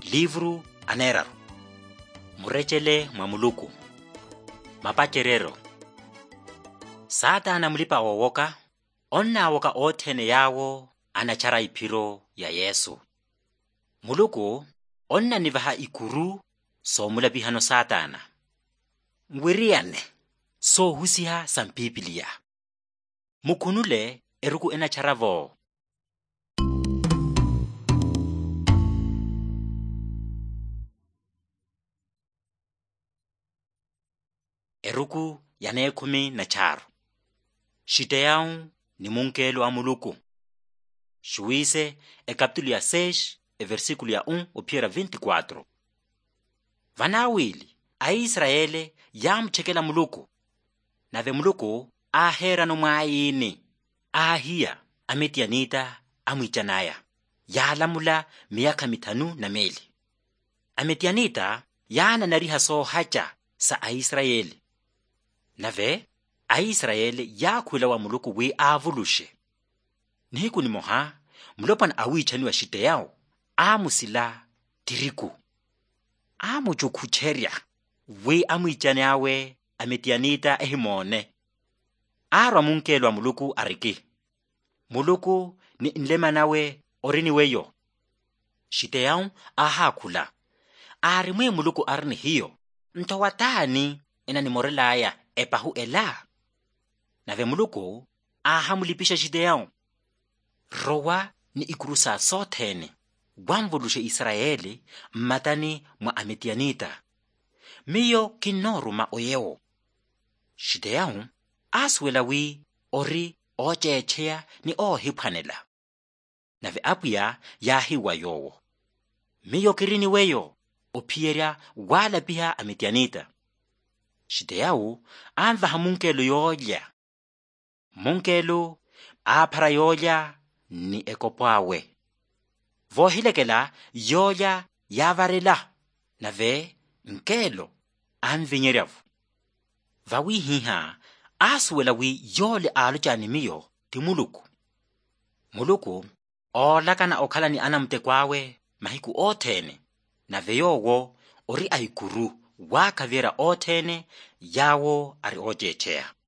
livru aneraru murechele mwa Muluku mapacherero Satana mlipa wowoka onna woka othene yawo anachara iphiro ya Yesu. Muluku onna nivaha ikuru so mulabihano Satana ngwiriane so husiha sampipilia mukunule eruku enacharavo eruku yane 15 Shiteyao ni munkelo a Muluku. Shuise capítulo 6 versículo 1 opiera 24. Vanawili a Israele yamchekela Muluku. Nave Muluku ahera no mwaini. Ahia ametianita amwichanaya. Yalamula miaka 5 na meli. Ametianita yana nariha so hacha sa a Israeli. Nave a Israeli yakhwela wa Muluku we avulushe. Nihiku ni moha mlopan awichani wa Shiteyao amusila tiriku. Amuchukhucheria we amwichani awe ametianita ehimone. Arwa munkelo wa Muluku ariki. Muluku ni nlema nawe orini weyo. Shiteyao ahakhula. Arimwe Muluku arni hiyo. Ntowatani ena ni morelaya epahu ela. Nave Muluku ahamulipisha Shiteyao. Rowa ni ikurusa sothene. Wamvulushe Israeli matani mwa ametianita. Miyo kinoruma oyeo. Shiteyao aswela wi ori ochechea ni ohiphanela. Nave apuya yahiwa yowo. Miyo kirini weyo opieria wala piha ametianita. Shiteyao anvaha munkelo yolya. Munkelo aphara yolya ni ekopawe. Vohilekela yolya yavarela. Nave nkelo anvinyeriavu. Vawihiha aswela wi yole aluchani miyo ti Muluku. Muluku olakana okhalani anamtekwawe mahiku othene. Nave yowo ori aikuru wakaviera othene yawo ari ochechea.